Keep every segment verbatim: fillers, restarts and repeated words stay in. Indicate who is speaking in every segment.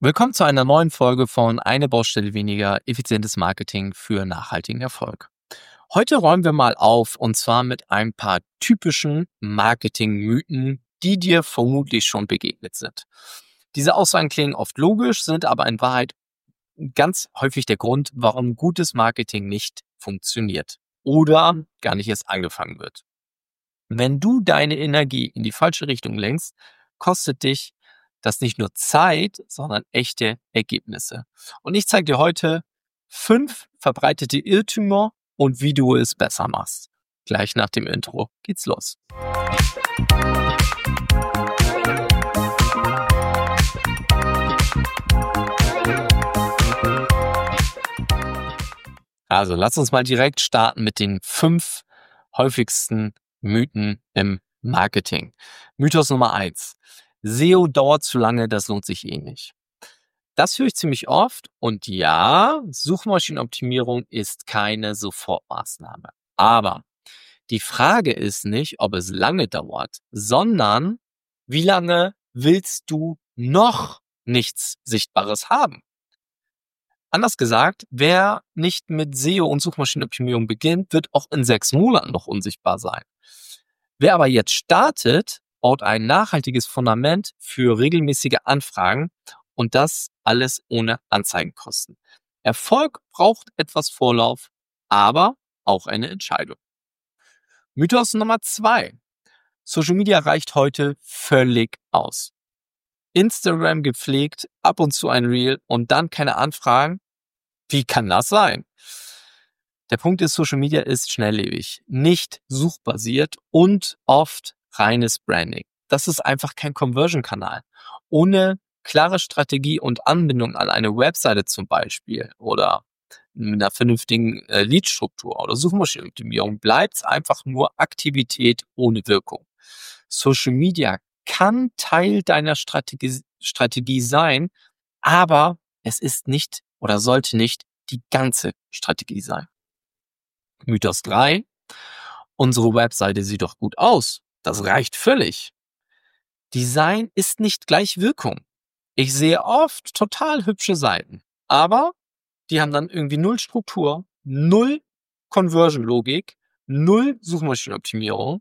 Speaker 1: Willkommen zu einer neuen Folge von Eine Baustelle weniger, effizientes Marketing für nachhaltigen Erfolg. Heute räumen wir mal auf und zwar mit ein paar typischen Marketingmythen, die dir vermutlich schon begegnet sind. Diese Aussagen klingen oft logisch, sind aber in Wahrheit ganz häufig der Grund, warum gutes Marketing nicht funktioniert oder gar nicht erst angefangen wird. Wenn du deine Energie in die falsche Richtung lenkst, kostet dich das nicht nur Zeit, sondern echte Ergebnisse. Und ich zeige dir heute fünf verbreitete Irrtümer und wie du es besser machst. Gleich nach dem Intro geht's los. Also lass uns mal direkt starten mit den fünf häufigsten Mythen im Marketing. Mythos Nummer eins. S E O dauert zu lange, das lohnt sich eh nicht. Das höre ich ziemlich oft und ja, Suchmaschinenoptimierung ist keine Sofortmaßnahme. Aber die Frage ist nicht, ob es lange dauert, sondern wie lange willst du noch nichts Sichtbares haben? Anders gesagt, wer nicht mit S E O und Suchmaschinenoptimierung beginnt, wird auch in sechs Monaten noch unsichtbar sein. Wer aber jetzt startet, baut ein nachhaltiges Fundament für regelmäßige Anfragen und das alles ohne Anzeigenkosten. Erfolg braucht etwas Vorlauf, aber auch eine Entscheidung. Mythos Nummer zwei. Social Media reicht heute völlig aus. Instagram gepflegt, ab und zu ein Reel und dann keine Anfragen. Wie kann das sein? Der Punkt ist, Social Media ist schnelllebig, nicht suchbasiert und oft reines Branding. Das ist einfach kein Conversion-Kanal. Ohne klare Strategie und Anbindung an eine Webseite zum Beispiel oder mit einer vernünftigen äh, Lead-Struktur oder Suchmaschinenoptimierung bleibt es einfach nur Aktivität ohne Wirkung. Social Media kann Teil deiner Strategie, Strategie sein, aber es ist nicht oder sollte nicht die ganze Strategie sein. Mythos drei. Unsere Webseite sieht doch gut aus. Das reicht völlig. Design ist nicht gleich Wirkung. Ich sehe oft total hübsche Seiten, aber die haben dann irgendwie null Struktur, null Conversion-Logik, null Suchmaschinenoptimierung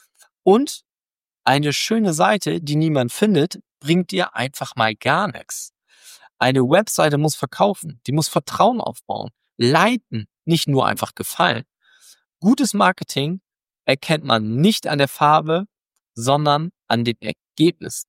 Speaker 1: und eine schöne Seite, die niemand findet, bringt dir einfach mal gar nichts. Eine Webseite muss verkaufen, die muss Vertrauen aufbauen, leiten, nicht nur einfach gefallen. Gutes Marketing erkennt man nicht an der Farbe, sondern an den Ergebnissen.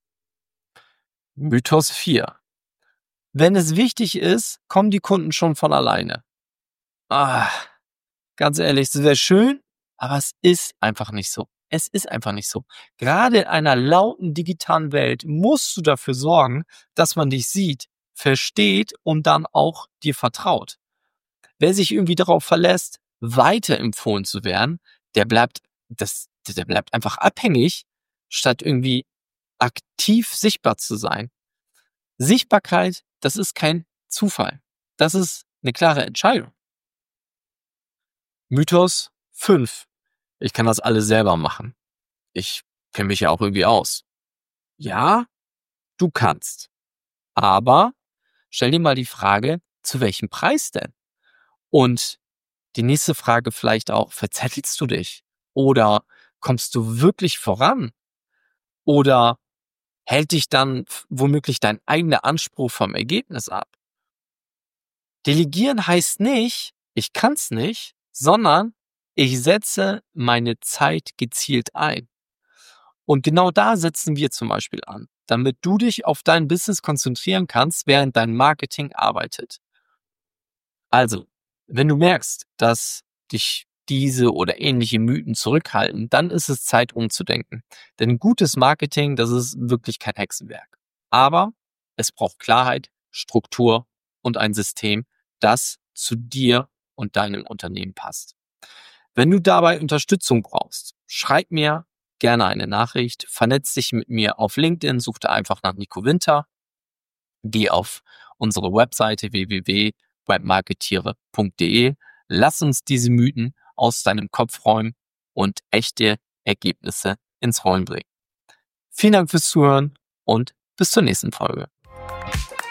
Speaker 1: Mythos vier. Wenn es wichtig ist, kommen die Kunden schon von alleine. Ah, ganz ehrlich, es wäre schön, aber es ist einfach nicht so. Es ist einfach nicht so. Gerade in einer lauten digitalen Welt musst du dafür sorgen, dass man dich sieht, versteht und dann auch dir vertraut. Wer sich irgendwie darauf verlässt, weiterempfohlen zu werden, der bleibt, das, der bleibt einfach abhängig, statt irgendwie aktiv sichtbar zu sein. Sichtbarkeit, das ist kein Zufall. Das ist eine klare Entscheidung. Mythos fünf. Ich kann das alles selber machen. Ich kenne mich ja auch irgendwie aus. Ja, du kannst. Aber stell dir mal die Frage, zu welchem Preis denn? Und die nächste Frage vielleicht auch, verzettelst du dich? Oder kommst du wirklich voran? Oder hält dich dann womöglich dein eigener Anspruch vom Ergebnis ab? Delegieren heißt nicht, ich kann's nicht, sondern ich setze meine Zeit gezielt ein. Und genau da setzen wir zum Beispiel an, damit du dich auf dein Business konzentrieren kannst, während dein Marketing arbeitet. Also, wenn du merkst, dass dich diese oder ähnliche Mythen zurückhalten, dann ist es Zeit umzudenken. Denn gutes Marketing, das ist wirklich kein Hexenwerk. Aber es braucht Klarheit, Struktur und ein System, das zu dir und deinem Unternehmen passt. Wenn du dabei Unterstützung brauchst, schreib mir gerne eine Nachricht, vernetz dich mit mir auf LinkedIn, such da einfach nach Nico Winter, geh auf unsere Webseite w w w punkt webmarketiere punkt de, lass uns diese Mythen aus deinem Kopf räumen und echte Ergebnisse ins Rollen bringen. Vielen Dank fürs Zuhören und bis zur nächsten Folge.